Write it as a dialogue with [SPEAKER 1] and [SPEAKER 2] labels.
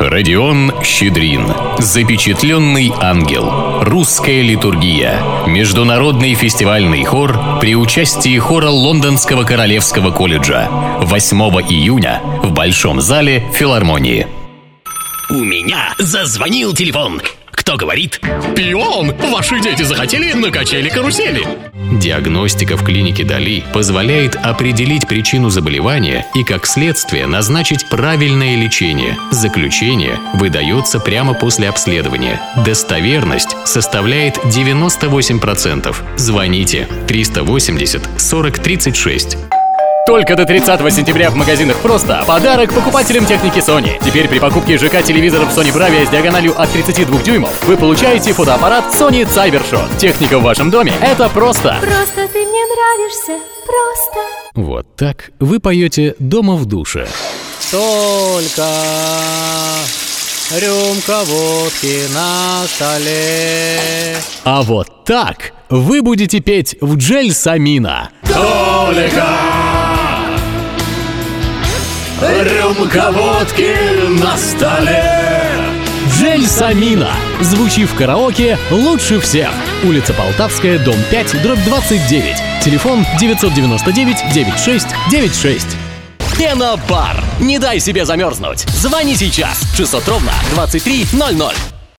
[SPEAKER 1] Родион Щедрин. Запечатленный ангел. Русская литургия. Международный фестивальный хор при участии хора Лондонского Королевского колледжа. 8 июня в Большом зале филармонии.
[SPEAKER 2] У меня зазвонил телефон. Кто говорит?
[SPEAKER 3] Пион! Ваши дети захотели на качели-карусели.
[SPEAKER 1] Диагностика в клинике Дали позволяет определить причину заболевания и, как следствие, назначить правильное лечение. Заключение выдается прямо после обследования. Достоверность составляет 98%. Звоните 380 40 36.
[SPEAKER 3] Только до 30 сентября в магазинах «Просто» подарок покупателям техники Sony. Теперь при покупке ЖК-телевизоров Sony Bravia с диагональю от 32 дюймов вы получаете фотоаппарат Sony Cybershot. Техника в вашем доме — это просто.
[SPEAKER 4] Просто ты мне нравишься, просто.
[SPEAKER 1] Вот так вы поете дома в душе.
[SPEAKER 5] Только рюмка водки на столе.
[SPEAKER 3] А вот так вы будете петь в Джельсамино. Только рюмка водки на столе. Джельсамино. Звучи в караоке лучше всех. Улица Полтавская, дом 5, дробь 29. Телефон 999-9696. Пена-бар. Не дай себе замерзнуть. Звони сейчас. 600 ровно 2300.